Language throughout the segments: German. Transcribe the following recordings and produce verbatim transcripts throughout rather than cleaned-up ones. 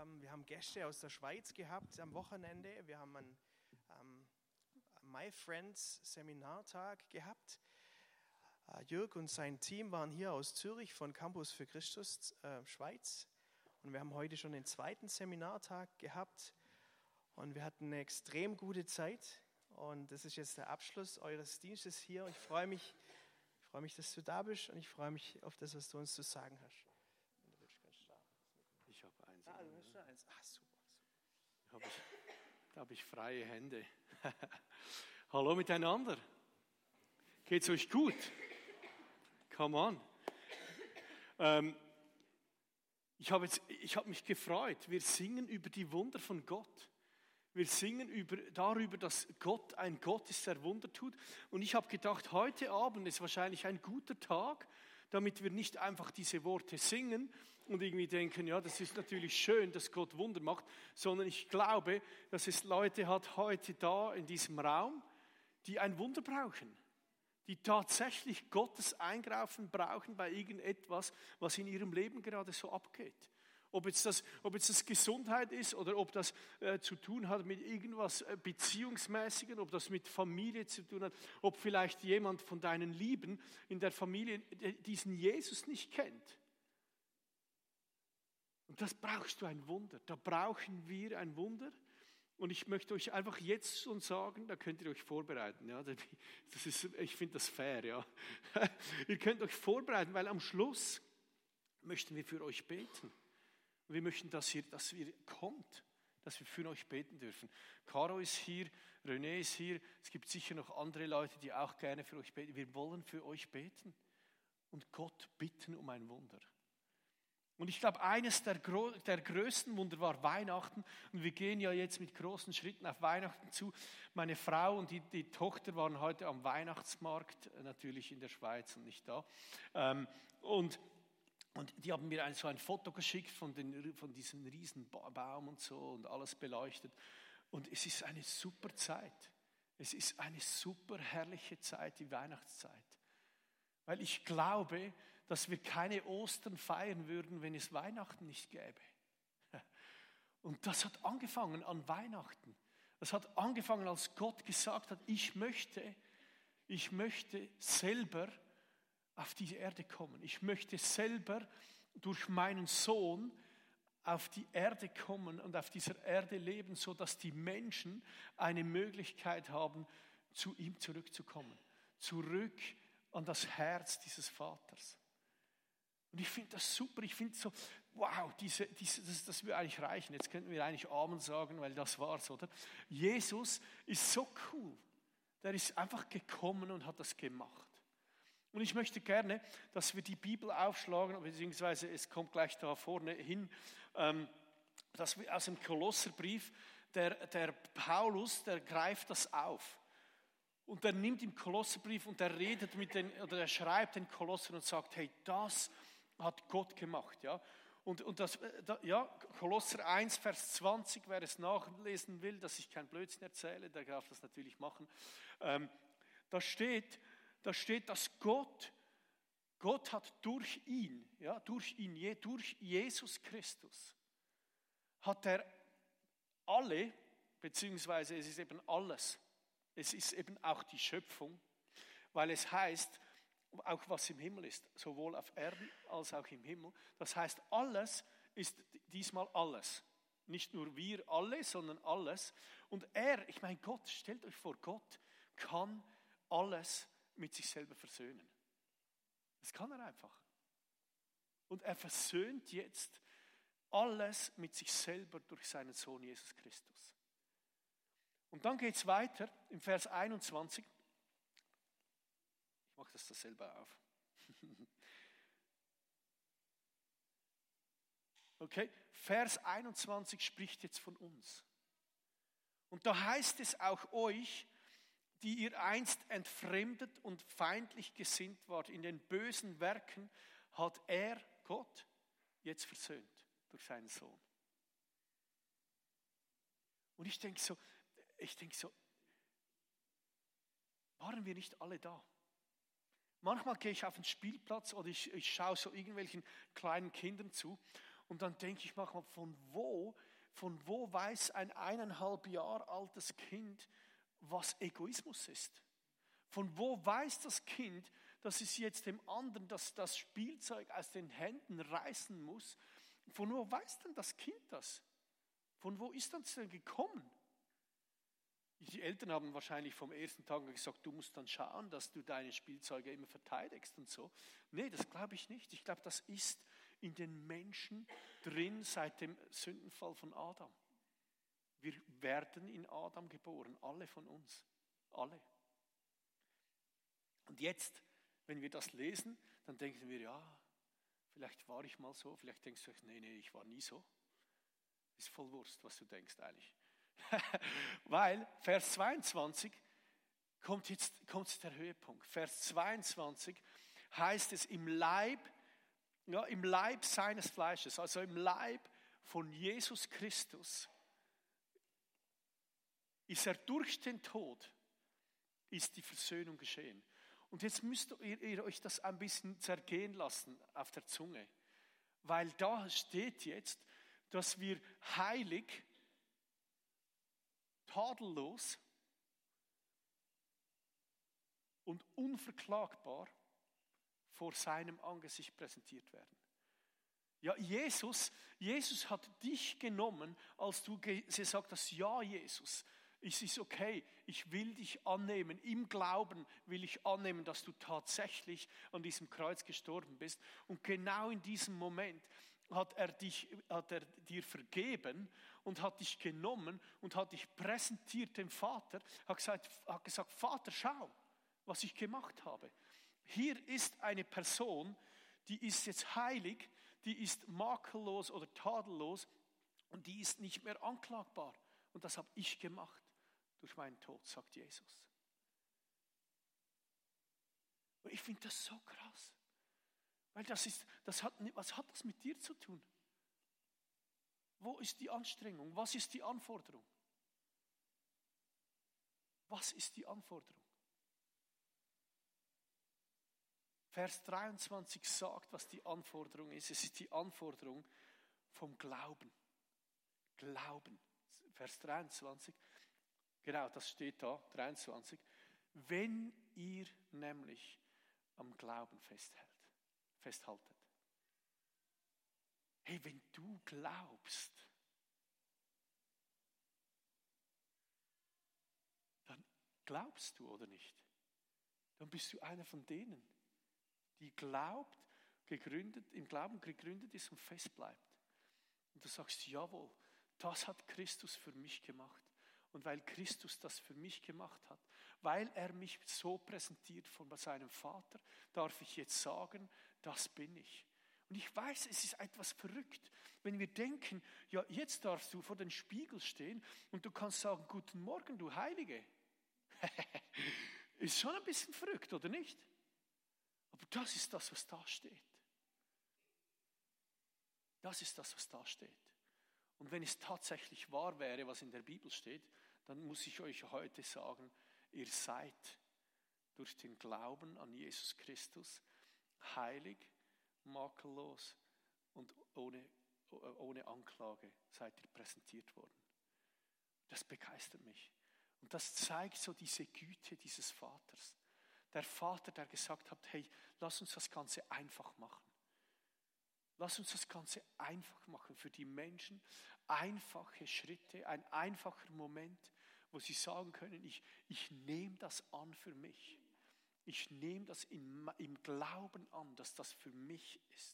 Ähm, wir haben Gäste aus der Schweiz gehabt am Wochenende. Wir haben einen ähm, My Friends Seminartag gehabt. Äh, Jörg und sein Team waren hier aus Zürich von Campus für Christus äh, Schweiz. Und wir haben heute schon den zweiten Seminartag gehabt. Und wir hatten eine extrem gute Zeit. Und das ist jetzt der Abschluss eures Dienstes hier. Und ich freue mich, ich freue mich, dass du da bist. Und ich freue mich auf das, was du uns zu sagen hast. Wenn du willst, kannst du da. Ich habe eins. Ah, du hast da eins. Ah, super. super. Hab ich, da habe ich freie Hände. Hallo miteinander. Geht's euch gut? Come on. Ähm, ich habe jetzt, ich habe mich gefreut. Wir singen über die Wunder von Gott. Wir singen über, darüber, dass Gott ein Gott ist, der Wunder tut. Und ich habe gedacht, heute Abend ist wahrscheinlich ein guter Tag, damit wir nicht einfach diese Worte singen und irgendwie denken, ja, das ist natürlich schön, dass Gott Wunder macht, sondern ich glaube, dass es Leute hat heute da in diesem Raum, die ein Wunder brauchen, die tatsächlich Gottes Eingreifen brauchen bei irgendetwas, was in ihrem Leben gerade so abgeht. Ob jetzt das, ob jetzt das Gesundheit ist oder ob das äh, zu tun hat mit irgendwas äh, Beziehungsmäßigen, ob das mit Familie zu tun hat, ob vielleicht jemand von deinen Lieben in der Familie diesen Jesus nicht kennt. Und das brauchst du ein Wunder. Da brauchen wir ein Wunder. Und ich möchte euch einfach jetzt schon sagen, da könnt ihr euch vorbereiten. Ja, das ist, ich finde das fair. Ja. Ihr könnt euch vorbereiten, weil am Schluss möchten wir für euch beten. Und wir möchten, dass ihr, dass ihr kommt, dass wir für euch beten dürfen. Caro ist hier, René ist hier. Es gibt sicher noch andere Leute, die auch gerne für euch beten. Wir wollen für euch beten und Gott bitten um ein Wunder. Und ich glaube, eines der, der größten Wunder war Weihnachten. Und wir gehen ja jetzt mit großen Schritten auf Weihnachten zu. Meine Frau und die, die Tochter waren heute am Weihnachtsmarkt, natürlich in der Schweiz und nicht da. Und Und die haben mir ein, so ein Foto geschickt von, den, von diesem riesen Baum und so und alles beleuchtet. Und es ist eine super Zeit. Es ist eine super herrliche Zeit, die Weihnachtszeit. Weil ich glaube, dass wir keine Ostern feiern würden, wenn es Weihnachten nicht gäbe. Und das hat angefangen an Weihnachten. Das hat angefangen, als Gott gesagt hat, ich möchte, ich möchte selber auf diese Erde kommen. Ich möchte selber durch meinen Sohn auf die Erde kommen und auf dieser Erde leben, sodass die Menschen eine Möglichkeit haben, zu ihm zurückzukommen. Zurück an das Herz dieses Vaters. Und ich finde das super. Ich finde so, wow, diese, diese, das, das würde eigentlich reichen. Jetzt könnten wir eigentlich Amen sagen, weil das war's, oder? Jesus ist so cool. Der ist einfach gekommen und hat das gemacht. Und ich möchte gerne, dass wir die Bibel aufschlagen, beziehungsweise es kommt gleich da vorne hin, dass wir aus dem Kolosserbrief, der, der Paulus, der greift das auf. Und der nimmt im Kolosserbrief und der redet mit den, oder er schreibt den Kolossern und sagt, hey, das hat Gott gemacht, ja. Und, und das, ja, Kolosser eins, Vers zwanzig, wer es nachlesen will, dass ich kein Blödsinn erzähle, der darf das natürlich machen. Ähm, da steht, Da steht, dass Gott, Gott hat durch ihn, ja, durch ihn, durch Jesus Christus, hat er alle, beziehungsweise es ist eben alles, es ist eben auch die Schöpfung, weil es heißt, auch was im Himmel ist, sowohl auf Erden als auch im Himmel, das heißt, alles ist diesmal alles. Nicht nur wir alle, sondern alles. Und er, ich meine, Gott, stellt euch vor, Gott kann alles mit sich selber versöhnen. Das kann er einfach. Und er versöhnt jetzt alles mit sich selber durch seinen Sohn Jesus Christus. Und dann geht es weiter im Vers einundzwanzig. Ich mache das da selber auf. Okay, Vers einundzwanzig spricht jetzt von uns. Und da heißt es auch euch, die ihr einst entfremdet und feindlich gesinnt wart, in den bösen Werken, hat er, Gott, jetzt versöhnt durch seinen Sohn. Und ich denke so, ich denke so, waren wir nicht alle da? Manchmal gehe ich auf den Spielplatz oder ich, ich schaue so irgendwelchen kleinen Kindern zu Und dann denke ich manchmal, von wo, von wo weiß ein eineinhalb Jahre altes Kind, was Egoismus ist? Von wo weiß das Kind, dass es jetzt dem anderen das, das Spielzeug aus den Händen reißen muss? Von wo weiß denn das Kind das? Von wo ist das denn gekommen? Die Eltern haben wahrscheinlich vom ersten Tag gesagt, du musst dann schauen, dass du deine Spielzeuge immer verteidigst und so. Nee, das glaube ich nicht. Ich glaube, das ist in den Menschen drin seit dem Sündenfall von Adam. Wir werden in Adam geboren, alle von uns. Alle. Und jetzt, wenn wir das lesen, dann denken wir, ja, vielleicht war ich mal so. Vielleicht denkst du, nee, nee, ich war nie so. Ist voll Wurst, was du denkst eigentlich. Weil Vers zweiundzwanzig kommt jetzt, kommt jetzt der Höhepunkt. Vers zweiundzwanzig heißt es im Leib, ja, im Leib seines Fleisches, also im Leib von Jesus Christus, ist er durch den Tod, ist die Versöhnung geschehen. Und jetzt müsst ihr, ihr euch das ein bisschen zergehen lassen auf der Zunge, weil da steht jetzt, dass wir heilig, tadellos und unverklagbar vor seinem Angesicht präsentiert werden. Ja, Jesus, Jesus hat dich genommen, als du gesagt hast, ja Jesus, es ist okay, ich will dich annehmen, im Glauben will ich annehmen, dass du tatsächlich an diesem Kreuz gestorben bist. Und genau in diesem Moment hat er, dich, hat er dir vergeben und hat dich genommen und hat dich präsentiert dem Vater, hat gesagt, hat gesagt, Vater, schau, was ich gemacht habe. Hier ist eine Person, die ist jetzt heilig, die ist makellos oder tadellos und die ist nicht mehr anklagbar. Und das habe ich gemacht durch meinen Tod, sagt Jesus. Und ich finde das so krass. Weil das ist, das hat, was hat das mit dir zu tun? Wo ist die Anstrengung? Was ist die Anforderung? Was ist die Anforderung? Vers dreiundzwanzig sagt, was die Anforderung ist. Es ist die Anforderung vom Glauben. Glauben. Vers dreiundzwanzig. Genau, das steht da, dreiundzwanzig. Wenn ihr nämlich am Glauben festhält. festhaltet. Hey, wenn du glaubst, dann glaubst du oder nicht? Dann bist du einer von denen, die glaubt, gegründet, im Glauben gegründet ist und fest bleibt. Und du sagst, jawohl, das hat Christus für mich gemacht. Und weil Christus das für mich gemacht hat, weil er mich so präsentiert von seinem Vater, darf ich jetzt sagen, das bin ich. Und ich weiß, es ist etwas verrückt, wenn wir denken, ja, jetzt darfst du vor dem Spiegel stehen und du kannst sagen, guten Morgen, du Heilige. Ist schon ein bisschen verrückt, oder nicht? Aber das ist das, was da steht. Das ist das, was da steht. Und wenn es tatsächlich wahr wäre, was in der Bibel steht, dann muss ich euch heute sagen, ihr seid durch den Glauben an Jesus Christus heilig, makellos und ohne, ohne Anklage seid ihr präsentiert worden. Das begeistert mich. Und das zeigt so diese Güte dieses Vaters. Der Vater, der gesagt hat, hey, lass uns das Ganze einfach machen. Lass uns das Ganze einfach machen für die Menschen. Einfache Schritte, ein einfacher Moment, wo sie sagen können, ich, ich nehme das an für mich. Ich nehme das in, im Glauben an, dass das für mich ist.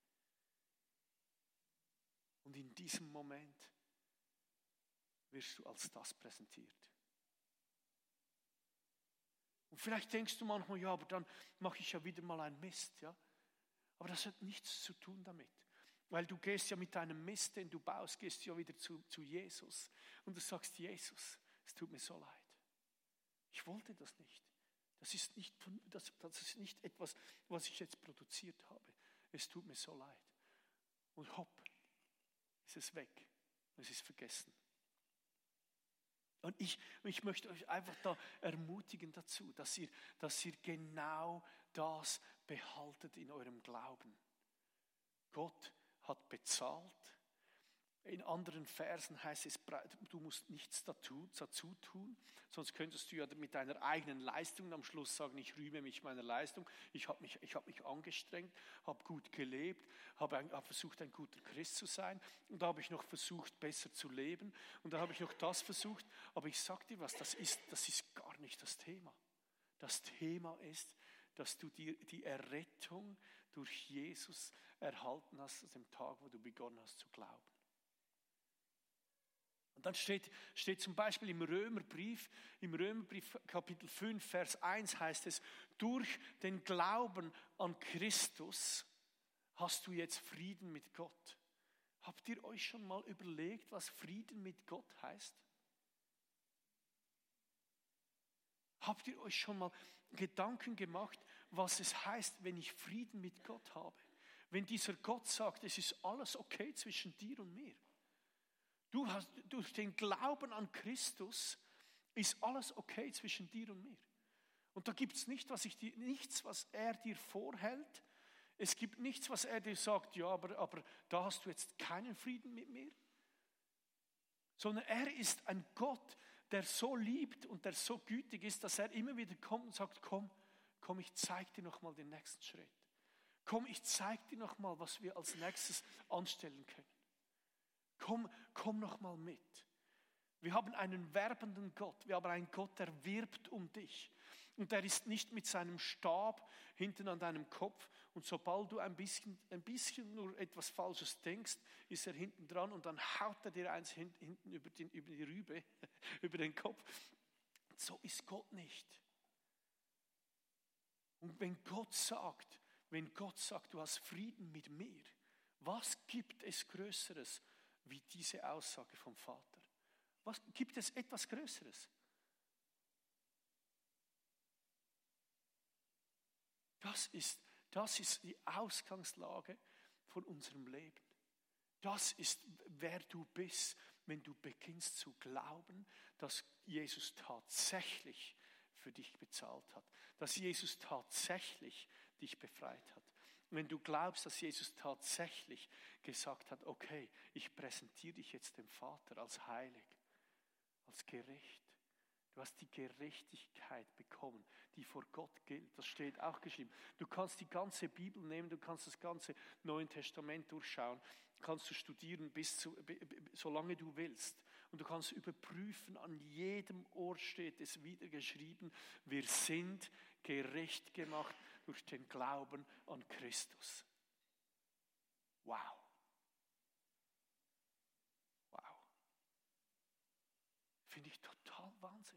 Und in diesem Moment wirst du als das präsentiert. Und vielleicht denkst du manchmal, ja, aber dann mache ich ja wieder mal einen Mist, ja. Aber das hat nichts zu tun damit. Weil du gehst ja mit deinem Mist, den du baust, gehst ja wieder zu, zu Jesus. Und du sagst, Jesus, es tut mir so leid. Ich wollte das nicht. Das ist nicht, das, das ist nicht etwas, was ich jetzt produziert habe. Es tut mir so leid. Und hopp, ist es weg. Es ist vergessen. Und ich, ich möchte euch einfach da ermutigen dazu, dass ihr, dass ihr genau das behaltet in eurem Glauben. Gott hat bezahlt. In anderen Versen heißt es, du musst nichts dazu, dazu tun, sonst könntest du ja mit deiner eigenen Leistung am Schluss sagen, ich rühme mich meiner Leistung, ich habe mich, ich hab mich angestrengt, habe gut gelebt, habe hab versucht, ein guter Christ zu sein und da habe ich noch versucht, besser zu leben und da habe ich noch das versucht, aber ich sage dir was, das ist, das ist gar nicht das Thema. Das Thema ist, dass du dir die Errettung durch Jesus erhalten hast, aus dem Tag, wo du begonnen hast zu glauben. Und dann steht, steht zum Beispiel im Römerbrief, im Römerbrief Kapitel fünf, Vers eins heißt es, durch den Glauben an Christus hast du jetzt Frieden mit Gott. Habt ihr euch schon mal überlegt, was Frieden mit Gott heißt? Habt ihr euch schon mal Gedanken gemacht, was es heißt, wenn ich Frieden mit Gott habe? Wenn dieser Gott sagt, es ist alles okay zwischen dir und mir. Du hast, durch den Glauben an Christus ist alles okay zwischen dir und mir. Und da gibt es nicht, was ich dir, nichts, was er dir vorhält. Es gibt nichts, was er dir sagt, ja, aber, aber da hast du jetzt keinen Frieden mit mir. Sondern er ist ein Gott, der so liebt und der so gütig ist, dass er immer wieder kommt und sagt, komm, komm, ich zeig dir nochmal den nächsten Schritt. Komm, ich zeig dir nochmal, was wir als nächstes anstellen können. Komm, komm noch mal mit. Wir haben einen werbenden Gott. Wir haben einen Gott, der wirbt um dich. Und der ist nicht mit seinem Stab hinten an deinem Kopf. Und sobald du ein bisschen, ein bisschen nur etwas Falsches denkst, ist er hinten dran und dann haut er dir eins hinten über, den, über die Rübe, über den Kopf. So ist Gott nicht. Und wenn Gott sagt, wenn Gott sagt, du hast Frieden mit mir, was gibt es Größeres wie diese Aussage vom Vater? Was gibt es etwas Größeres? Das ist, das ist die Ausgangslage von unserem Leben. Das ist, wer du bist, wenn du beginnst zu glauben, dass Jesus tatsächlich für dich bezahlt hat. Dass Jesus tatsächlich dich befreit hat. Wenn du glaubst, dass Jesus tatsächlich gesagt hat, okay, ich präsentiere dich jetzt dem Vater als heilig, als gerecht. Du hast die Gerechtigkeit bekommen, die vor Gott gilt. Das steht auch geschrieben. Du kannst die ganze Bibel nehmen, du kannst das ganze Neue Testament durchschauen, kannst du studieren, bis zu, solange du willst. Und du kannst überprüfen, an jedem Ort steht es wieder geschrieben, wir sind gerecht gemacht durch den Glauben an Christus. Wow. Wow. Finde ich total Wahnsinn.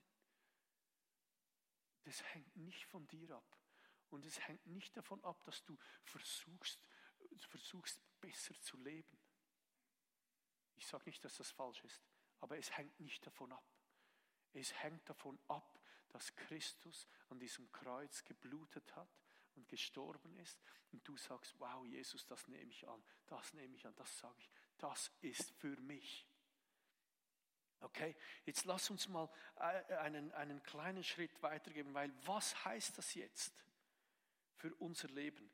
Das hängt nicht von dir ab. Und es hängt nicht davon ab, dass du versuchst, versuchst besser zu leben. Ich sage nicht, dass das falsch ist, aber es hängt nicht davon ab. Es hängt davon ab, dass Christus an diesem Kreuz geblutet hat und gestorben ist und du sagst, wow, Jesus, das nehme ich an, das nehme ich an, das sage ich, das ist für mich. Okay, jetzt lass uns mal einen, einen kleinen Schritt weitergeben, weil was heißt das jetzt für unser Leben?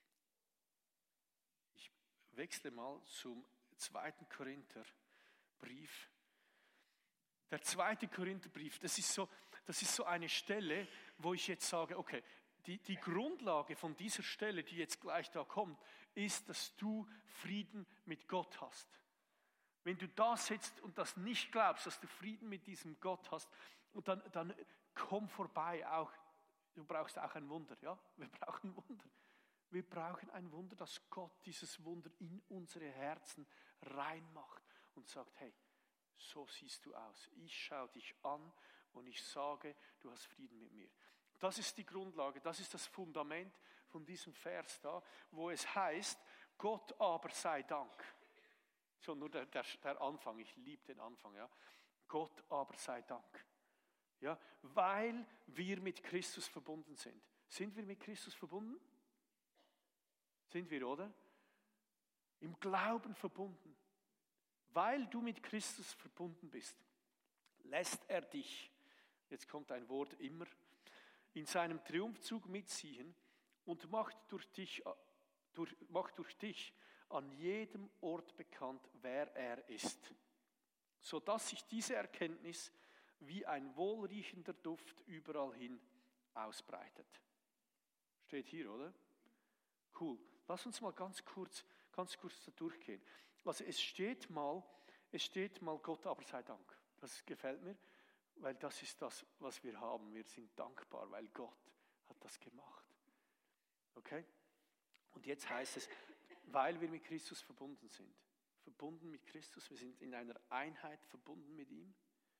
Ich wechsle mal zum zweiten Korintherbrief. Der zweite Korintherbrief, das ist so, das ist so eine Stelle, wo ich jetzt sage, okay, die, die Grundlage von dieser Stelle, die jetzt gleich da kommt, ist, dass du Frieden mit Gott hast. Wenn du da sitzt und das nicht glaubst, dass du Frieden mit diesem Gott hast, und dann, dann komm vorbei, auch, du brauchst auch ein Wunder, ja? Wir brauchen Wunder. Wir brauchen ein Wunder, dass Gott dieses Wunder in unsere Herzen reinmacht und sagt, hey, so siehst du aus. Ich schaue dich an und ich sage, du hast Frieden mit mir. Das ist die Grundlage, das ist das Fundament von diesem Vers da, wo es heißt, Gott aber sei Dank. So, nur der, der, der Anfang, ich liebe den Anfang, ja. Gott aber sei Dank. Ja, weil wir mit Christus verbunden sind. Sind wir mit Christus verbunden? Sind wir, oder? Im Glauben verbunden. Weil du mit Christus verbunden bist, lässt er dich, jetzt kommt ein Wort immer, in seinem Triumphzug mitziehen und macht durch dich, durch, macht durch dich an jedem Ort bekannt, wer er ist, sodass sich diese Erkenntnis wie ein wohlriechender Duft überall hin ausbreitet. Steht hier, oder? Cool. Lass uns mal ganz kurz, ganz kurz da durchgehen. Also es steht mal, es steht mal Gott aber sei Dank. Das gefällt mir, weil das ist das, was wir haben. Wir sind dankbar, weil Gott hat das gemacht. Okay? Und jetzt heißt es, weil wir mit Christus verbunden sind. Verbunden mit Christus, wir sind in einer Einheit verbunden mit ihm.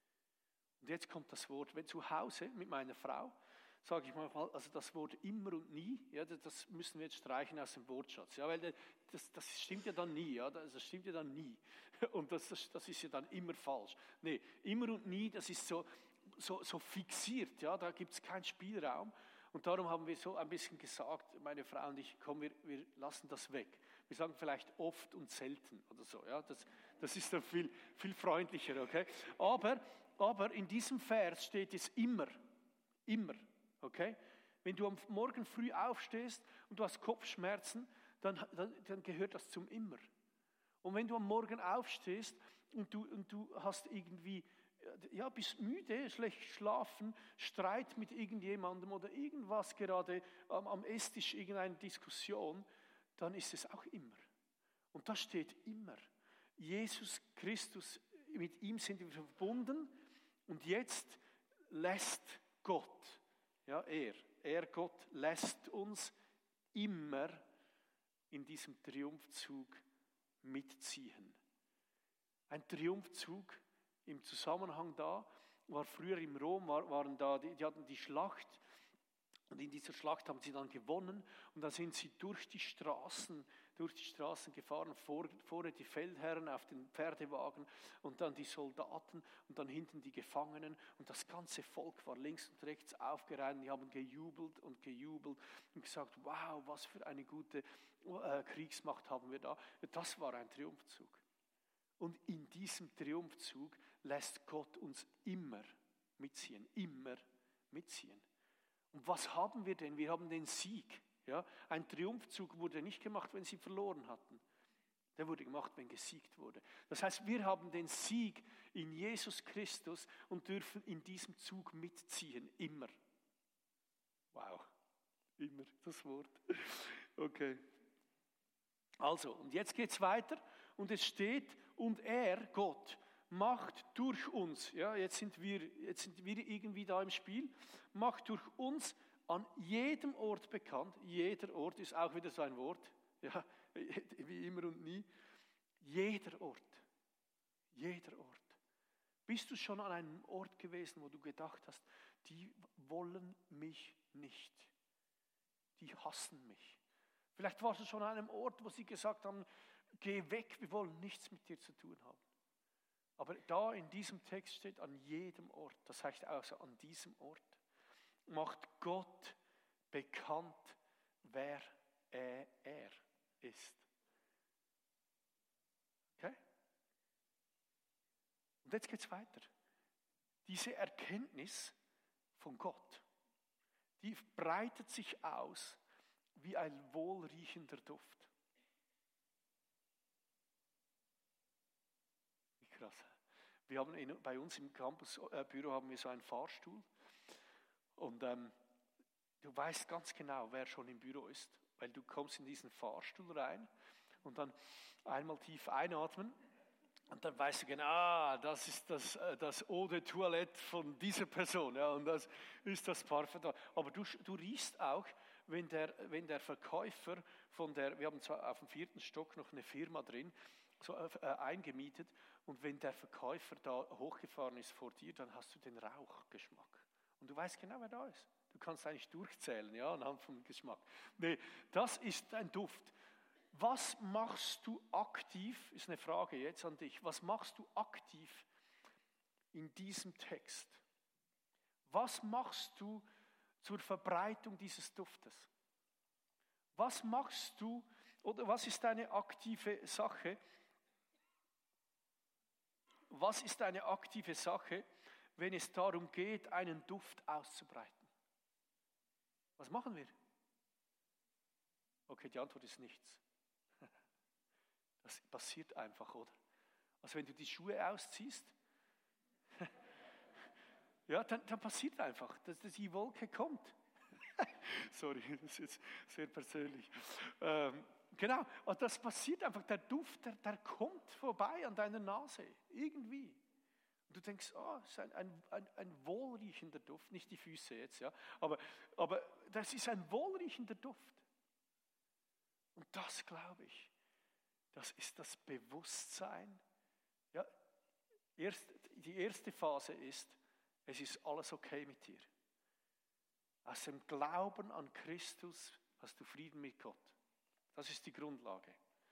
Und jetzt kommt das Wort, wenn zu Hause mit meiner Frau, sage ich mal, also das Wort immer und nie, ja, das müssen wir jetzt streichen aus dem Wortschatz, ja, weil das, das stimmt ja dann nie, ja, das stimmt ja dann nie. Und das, das, das ist ja dann immer falsch. Nee, immer und nie, das ist so, so, so fixiert, ja, da gibt es keinen Spielraum. Und darum haben wir so ein bisschen gesagt, meine Frau und ich, komm, wir, wir lassen das weg. Wir sagen vielleicht oft und selten oder so, ja, das, das ist dann viel, viel freundlicher, okay. Aber, aber in diesem Vers steht es immer, immer. Okay? Wenn du am Morgen früh aufstehst und du hast Kopfschmerzen, dann, dann, dann gehört das zum Immer. Und wenn du am Morgen aufstehst und du, und du hast irgendwie, ja, bist müde, schlecht schlafen, Streit mit irgendjemandem oder irgendwas gerade am, am Esstisch, irgendeine Diskussion, dann ist es auch immer. Und das steht immer. Jesus Christus, mit ihm sind wir verbunden und jetzt lässt Gott, ja, er, er Gott lässt uns immer in diesem Triumphzug mitziehen. Ein Triumphzug im Zusammenhang da, war früher im Rom, war, waren da, die, die hatten die Schlacht und in dieser Schlacht haben sie dann gewonnen und dann sind sie durch die Straßen, durch die Straßen gefahren, vor, vorne die Feldherren auf den Pferdewagen und dann die Soldaten und dann hinten die Gefangenen und das ganze Volk war links und rechts aufgereiht, die haben gejubelt und gejubelt und gesagt, wow, was für eine gute äh, Kriegsmacht haben wir da. Das war ein Triumphzug. Und in diesem Triumphzug lässt Gott uns immer mitziehen, immer mitziehen. Und was haben wir denn? Wir haben den Sieg. Ja? Ein Triumphzug wurde nicht gemacht, wenn sie verloren hatten. Der wurde gemacht, wenn gesiegt wurde. Das heißt, wir haben den Sieg in Jesus Christus und dürfen in diesem Zug mitziehen, immer. Wow, immer das Wort. Okay. Also, und jetzt geht es weiter und es steht, und er, Gott, macht durch uns, ja, jetzt sind wir, jetzt sind wir irgendwie da im Spiel, macht durch uns an jedem Ort bekannt, jeder Ort ist auch wieder so ein Wort, ja, wie immer und nie, jeder Ort, jeder Ort. Bist du schon an einem Ort gewesen, wo du gedacht hast, die wollen mich nicht, die hassen mich. Vielleicht warst du schon an einem Ort, wo sie gesagt haben, geh weg, wir wollen nichts mit dir zu tun haben. Aber da in diesem Text steht an jedem Ort, das heißt also an diesem Ort, macht Gott bekannt, wer er, er ist. Okay? Und jetzt geht es weiter. Diese Erkenntnis von Gott, die breitet sich aus wie ein wohlriechender Duft. Wie krass. Wir haben in, bei uns im Campusbüro haben wir so einen Fahrstuhl und ähm, du weißt ganz genau, wer schon im Büro ist, weil du kommst in diesen Fahrstuhl rein und dann einmal tief einatmen und dann weißt du genau, ah, das ist das, das Eau de Toilette von dieser Person, ja, und das ist das Parfum da. Aber du, du riechst auch, wenn der, wenn der Verkäufer von der, wir haben zwar auf dem vierten Stock noch eine Firma drin, so äh, eingemietet, und wenn der Verkäufer da hochgefahren ist vor dir, dann hast du den Rauchgeschmack. Und du weißt genau, wer da ist. Du kannst eigentlich durchzählen, ja, anhand vom Geschmack. Nee, das ist ein Duft. Was machst du aktiv, ist eine Frage jetzt an dich, was machst du aktiv in diesem Text? Was machst du zur Verbreitung dieses Duftes? Was machst du, oder was ist deine aktive Sache? Was ist eine aktive Sache, wenn es darum geht, einen Duft auszubreiten? Was machen wir? Okay, die Antwort ist nichts. Das passiert einfach, oder? Also wenn du die Schuhe ausziehst, ja, dann, dann passiert einfach, dass, dass die Wolke kommt. Sorry, das ist jetzt sehr persönlich. Ähm, genau, und das passiert einfach, der Duft, der, der kommt vorbei an deiner Nase, irgendwie. Und du denkst, oh, das ist ein, ein, ein, ein wohlriechender Duft, nicht die Füße jetzt, ja, aber, aber das ist ein wohlriechender Duft. Und das glaube ich, das ist das Bewusstsein. Ja, erst, die erste Phase ist, es ist alles okay mit dir. Aus dem Glauben an Christus hast du Frieden mit Gott. Das ist die Grundlage.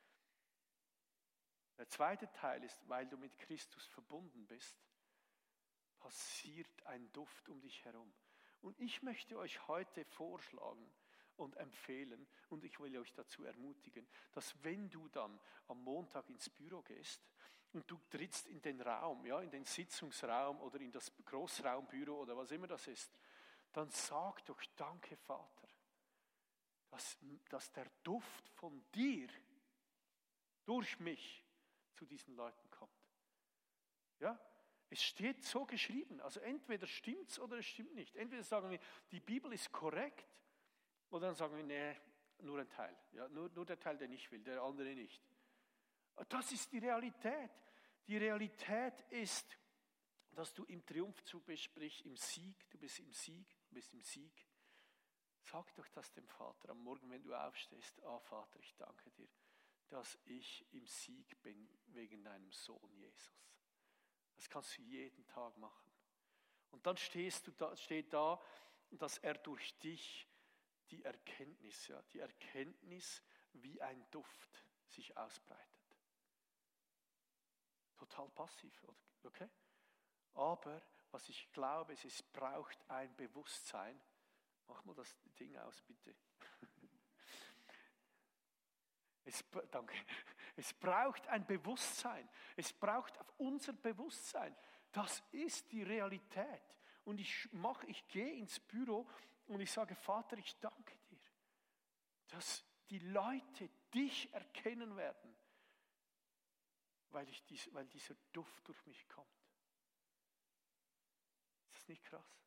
Der zweite Teil ist, weil du mit Christus verbunden bist, passiert ein Duft um dich herum. Und ich möchte euch heute vorschlagen und empfehlen, und ich will euch dazu ermutigen, dass wenn du dann am Montag ins Büro gehst und du trittst in den Raum, ja, in den Sitzungsraum oder in das Großraumbüro oder was immer das ist, dann sag doch, danke Vater, dass, dass der Duft von dir durch mich zu diesen Leuten kommt. Ja, es steht so geschrieben, also entweder stimmt's oder es stimmt nicht. Entweder sagen wir, die Bibel ist korrekt, oder dann sagen wir, nee, nur ein Teil. Ja, nur, nur der Teil, den ich will, der andere nicht. Das ist die Realität. Die Realität ist, dass du im Triumphzug bist, sprich im Sieg, du bist im Sieg, du bist im Sieg. Sag doch das dem Vater am Morgen, wenn du aufstehst. Ah, Vater, ich danke dir, dass ich im Sieg bin wegen deinem Sohn Jesus. Das kannst du jeden Tag machen. Und dann stehst du da, steht da, dass er durch dich die Erkenntnis, ja, die Erkenntnis wie ein Duft sich ausbreitet. Total passiv, okay? Aber was ich glaube, ist, es braucht ein Bewusstsein. Mach mal das Ding aus, bitte. Es, danke. Es braucht ein Bewusstsein. Es braucht unser Bewusstsein. Das ist die Realität. Und ich mache, ich gehe ins Büro und ich sage, Vater, ich danke dir, dass die Leute dich erkennen werden, weil, ich dies, weil dieser Duft durch mich kommt. Ist das nicht krass?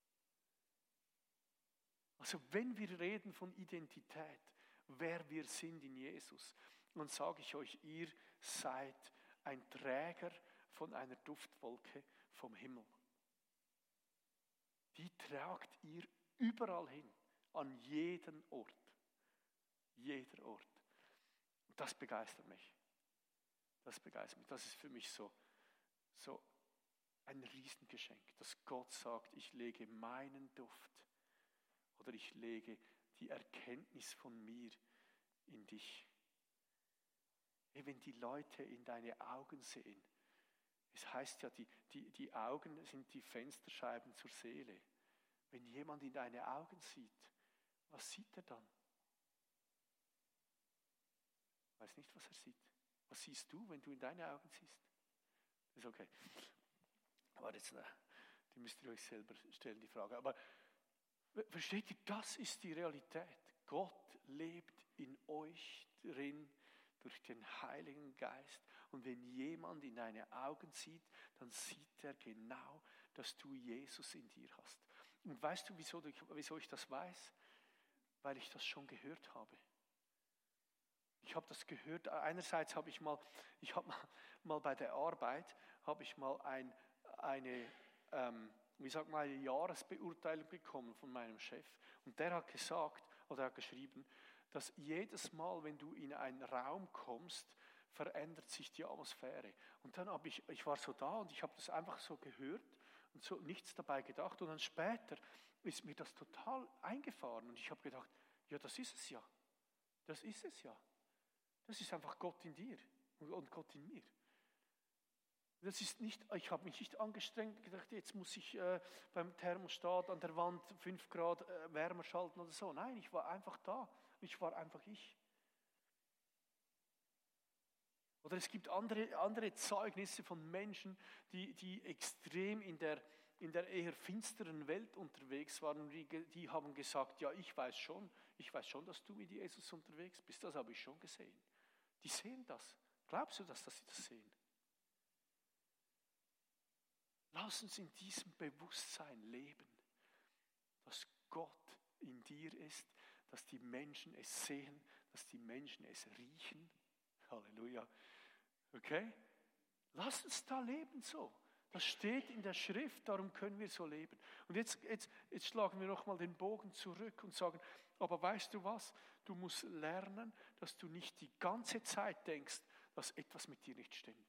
Also wenn wir reden von Identität, wer wir sind in Jesus, dann sage ich euch, ihr seid ein Träger von einer Duftwolke vom Himmel. Die tragt ihr überall hin, an jeden Ort. Jeder Ort. Und das begeistert mich. Das begeistert mich. Das ist für mich so, so ein Riesengeschenk, dass Gott sagt, ich lege meinen Duft oder ich lege die Erkenntnis von mir in dich. Wenn die Leute in deine Augen sehen, es heißt ja, die, die, die Augen sind die Fensterscheiben zur Seele. Wenn jemand in deine Augen sieht, was sieht er dann? Ich weiß nicht, was er sieht. Was siehst du, wenn du in deine Augen siehst? Ist okay. Aber jetzt, die müsst ihr euch selber stellen, die Frage. Aber versteht ihr, das ist die Realität. Gott lebt in euch drin durch den Heiligen Geist. Und wenn jemand in deine Augen sieht, dann sieht er genau, dass du Jesus in dir hast. Und weißt du, wieso, wieso ich das weiß? Weil ich das schon gehört habe. Ich habe das gehört. Einerseits habe ich mal, ich habe mal, mal bei der Arbeit, habe ich mal ein, eine, ähm, wie sagt man, eine Jahresbeurteilung bekommen von meinem Chef. Und der hat gesagt, oder hat geschrieben, dass jedes Mal, wenn du in einen Raum kommst, verändert sich die Atmosphäre. Und dann habe ich, ich war so da und ich habe das einfach so gehört und so nichts dabei gedacht. Und dann später ist mir das total eingefahren und ich habe gedacht, ja, das ist es ja. Das ist es ja. Das ist einfach Gott in dir und Gott in mir. Das ist nicht, ich habe mich nicht angestrengt und gedacht, jetzt muss ich äh, beim Thermostat an der Wand fünf Grad äh, wärmer schalten oder so. Nein, ich war einfach da. Ich war einfach ich. Oder es gibt andere, andere Zeugnisse von Menschen, die, die extrem in der, in der eher finsteren Welt unterwegs waren. Und die, die haben gesagt, ja, ich weiß schon, ich weiß schon, dass du mit Jesus unterwegs bist. Das habe ich schon gesehen. Die sehen das. Glaubst du das, dass sie das sehen? Lass uns in diesem Bewusstsein leben, dass Gott in dir ist, dass die Menschen es sehen, dass die Menschen es riechen. Halleluja. Okay? Lass uns da leben so. Das steht in der Schrift, darum können wir so leben. Und jetzt, jetzt, jetzt schlagen wir nochmal den Bogen zurück und sagen, aber weißt du was? Du musst lernen, dass du nicht die ganze Zeit denkst, dass etwas mit dir nicht stimmt.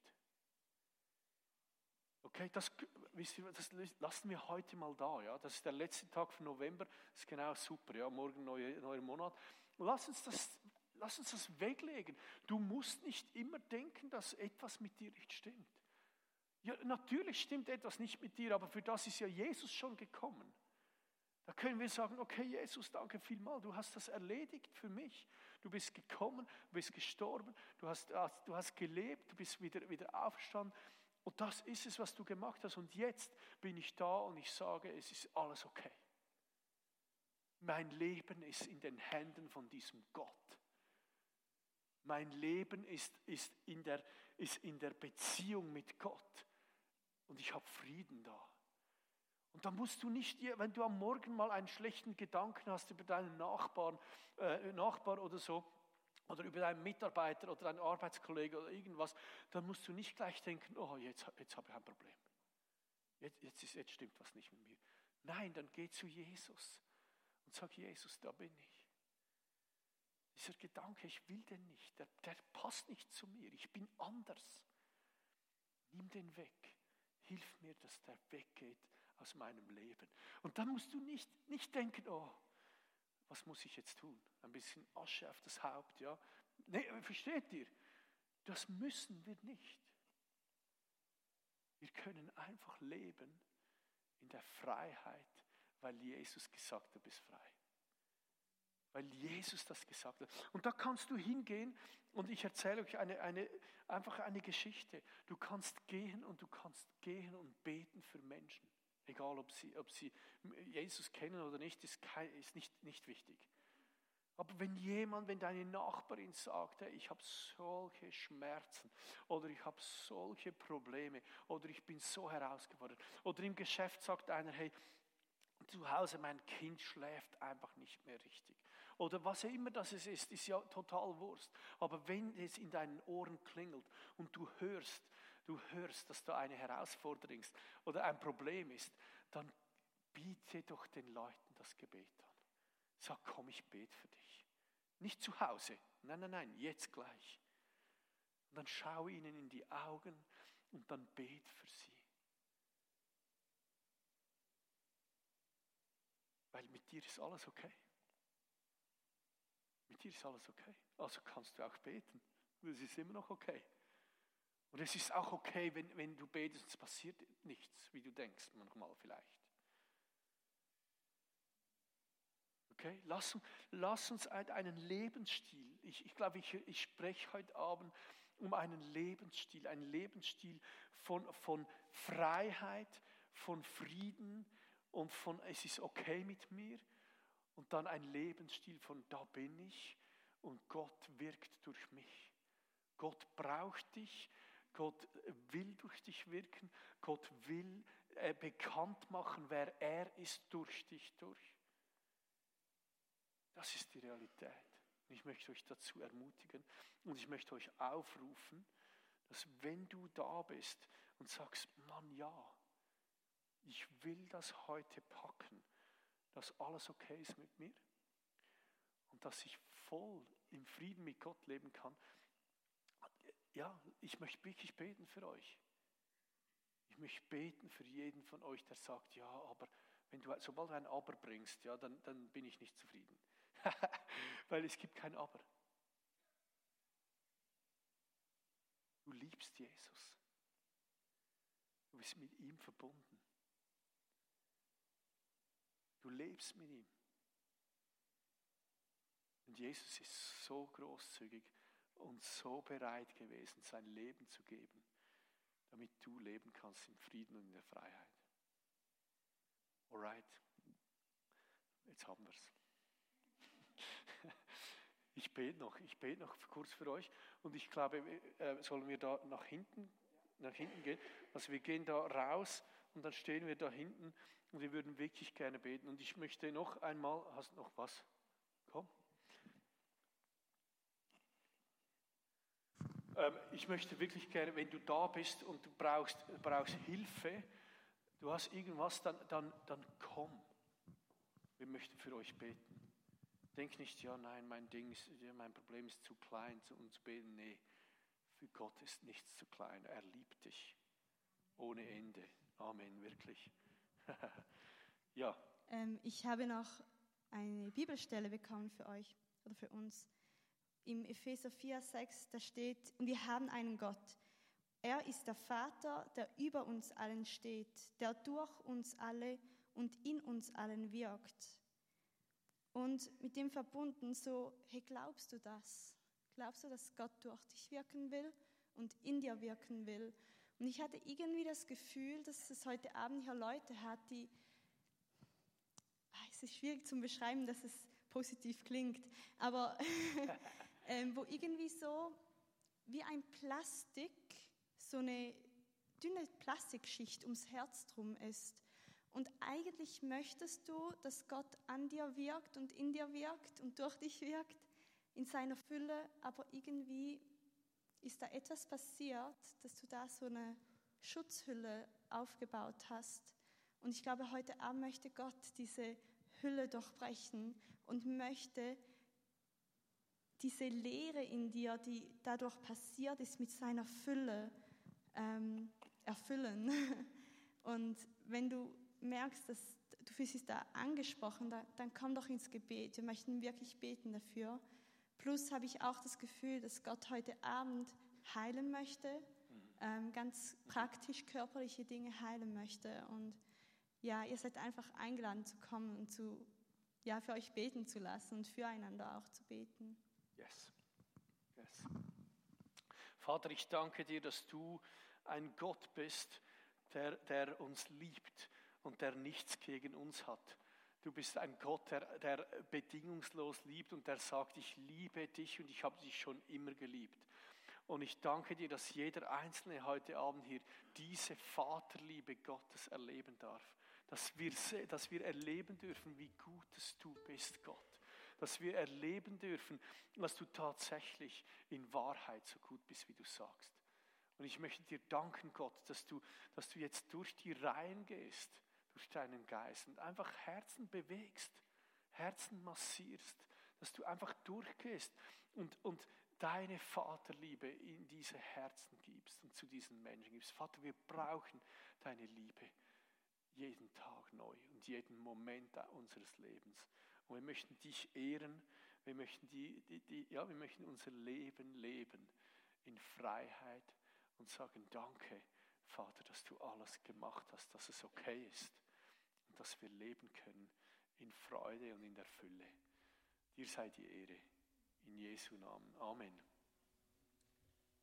Okay, das, wisst ihr, das lassen wir heute mal da. Ja? Das ist der letzte Tag von November, das ist genau super. Ja? Morgen neuer neue Monat. Lass uns, das, lass uns das weglegen. Du musst nicht immer denken, dass etwas mit dir nicht stimmt. Ja, natürlich stimmt etwas nicht mit dir, aber für das ist ja Jesus schon gekommen. Da können wir sagen, okay Jesus, danke vielmals, du hast das erledigt für mich. Du bist gekommen, du bist gestorben, du hast, du hast gelebt, du bist wieder, wieder aufgestanden. Und das ist es, was du gemacht hast. Und jetzt bin ich da und ich sage, es ist alles okay. Mein Leben ist in den Händen von diesem Gott. Mein Leben ist, ist, in der, ist in der Beziehung mit Gott. Und ich habe Frieden da. Und da musst du nicht, wenn du am Morgen mal einen schlechten Gedanken hast über deinen Nachbarn, äh, Nachbar oder so, oder über deinen Mitarbeiter oder deinen Arbeitskollegen oder irgendwas, dann musst du nicht gleich denken, oh, jetzt, jetzt habe ich ein Problem. Jetzt, jetzt, ist, jetzt stimmt was nicht mit mir. Nein, dann geh zu Jesus und sag, Jesus, da bin ich. Dieser Gedanke, ich will den nicht, der, der passt nicht zu mir, ich bin anders. Nimm den weg. Hilf mir, dass der weggeht aus meinem Leben. Und dann musst du nicht, nicht denken, oh, was muss ich jetzt tun? Ein bisschen Asche auf das Haupt, ja? Nee, versteht ihr? Das müssen wir nicht. Wir können einfach leben in der Freiheit, weil Jesus gesagt hat, du bist frei. Weil Jesus das gesagt hat. Und da kannst du hingehen und ich erzähle euch eine, eine, einfach eine Geschichte. Du kannst gehen und du kannst gehen und beten für Menschen. Egal, ob sie, ob sie Jesus kennen oder nicht, ist, kein, ist nicht, nicht wichtig. Aber wenn jemand, wenn deine Nachbarin sagt, hey, ich habe solche Schmerzen oder ich habe solche Probleme oder ich bin so herausgefordert oder im Geschäft sagt einer, hey, zu Hause mein Kind schläft einfach nicht mehr richtig. Oder was immer das ist, ist ja total Wurst. Aber wenn es in deinen Ohren klingelt und du hörst, du hörst, dass da eine Herausforderung ist oder ein Problem ist, dann biete doch den Leuten das Gebet an. Sag, komm, ich bete für dich. Nicht zu Hause, nein, nein, nein, jetzt gleich. Und dann schau ihnen in die Augen und dann bete für sie. Weil mit dir ist alles okay. Mit dir ist alles okay. Also kannst du auch beten. Es ist immer noch okay. Und es ist auch okay, wenn, wenn du betest und es passiert nichts, wie du denkst, manchmal vielleicht. Okay, lass, lass uns einen Lebensstil, ich, ich glaube, ich, ich spreche heute Abend um einen Lebensstil, einen Lebensstil von, von Freiheit, von Frieden und von es ist okay mit mir und dann ein Lebensstil von da bin ich und Gott wirkt durch mich. Gott braucht dich, Gott will durch dich wirken, Gott will äh, bekannt machen, wer er ist durch dich durch. Das ist die Realität. Und ich möchte euch dazu ermutigen und ich möchte euch aufrufen, dass wenn du da bist und sagst, Mann, ja, ich will das heute packen, dass alles okay ist mit mir und dass ich voll im Frieden mit Gott leben kann. Ja, ich möchte wirklich beten für euch. Ich möchte beten für jeden von euch, der sagt, ja, aber wenn du, sobald du ein Aber bringst, ja, dann, dann bin ich nicht zufrieden. Weil es gibt kein Aber. Du liebst Jesus. Du bist mit ihm verbunden. Du lebst mit ihm. Und Jesus ist so großzügig und so bereit gewesen, sein Leben zu geben, damit du leben kannst im Frieden und in der Freiheit. Alright, jetzt haben wir es. Ich ich bete noch, ich bete noch kurz für euch und ich glaube, äh, sollen wir da nach hinten, nach hinten gehen? Also wir gehen da raus und dann stehen wir da hinten und wir würden wirklich gerne beten. Und ich möchte noch einmal, hast du noch was? Komm. Ähm, ich möchte wirklich gerne, wenn du da bist und du brauchst, brauchst Hilfe, du hast irgendwas, dann, dann, dann komm. Wir möchten für euch beten. Denk nicht, ja, nein, mein Ding ist, ja, mein Problem ist zu klein, um zu beten. Nee, für Gott ist nichts zu klein. Er liebt dich ohne Ende. Amen, wirklich. Ja. Ähm, ich habe noch eine Bibelstelle bekommen für euch oder für uns. Im Epheser vier, sechs, da steht, und wir haben einen Gott. Er ist der Vater, der über uns allen steht, der durch uns alle und in uns allen wirkt. Und mit dem verbunden so, hey, glaubst du das? Glaubst du, dass Gott durch dich wirken will und in dir wirken will? Und ich hatte irgendwie das Gefühl, dass es heute Abend hier Leute hat, die, es ist schwierig zu beschreiben, dass es positiv klingt, aber ähm, wo irgendwie so wie ein Plastik, so eine dünne Plastikschicht ums Herz drum ist. Und eigentlich möchtest du, dass Gott an dir wirkt und in dir wirkt und durch dich wirkt, in seiner Fülle, aber irgendwie ist da etwas passiert, dass du da so eine Schutzhülle aufgebaut hast. Und ich glaube, heute Abend möchte Gott diese Hülle durchbrechen und möchte diese Leere in dir, die dadurch passiert ist, mit seiner Fülle ähm, erfüllen. Und wenn du merkst, dass du fühlst dich da angesprochen, da, dann komm doch ins Gebet. Wir möchten wirklich beten dafür. Plus habe ich auch das Gefühl, dass Gott heute Abend heilen möchte, ähm, ganz praktisch körperliche Dinge heilen möchte. Und ja, ihr seid einfach eingeladen zu kommen und zu, ja, für euch beten zu lassen und füreinander auch zu beten. Yes. Yes. Vater, ich danke dir, dass du ein Gott bist, der, der uns liebt und der nichts gegen uns hat. Du bist ein Gott, der, der bedingungslos liebt und der sagt, ich liebe dich und ich habe dich schon immer geliebt. Und ich danke dir, dass jeder Einzelne heute Abend hier diese Vaterliebe Gottes erleben darf. Dass wir, dass wir erleben dürfen, wie gut es du bist, Gott. Dass wir erleben dürfen, dass du tatsächlich in Wahrheit so gut bist, wie du sagst. Und ich möchte dir danken, Gott, dass du, dass du jetzt durch die Reihen gehst, durch deinen Geist und einfach Herzen bewegst, Herzen massierst, dass du einfach durchgehst und, und deine Vaterliebe in diese Herzen gibst und zu diesen Menschen gibst. Vater, wir brauchen deine Liebe jeden Tag neu und jeden Moment unseres Lebens. Und wir möchten dich ehren, wir möchten, die, die, die, ja, wir möchten unser Leben leben in Freiheit und sagen, danke, Vater, dass du alles gemacht hast, dass es okay ist und dass wir leben können in Freude und in der Fülle. Dir sei die Ehre. In Jesu Namen. Amen.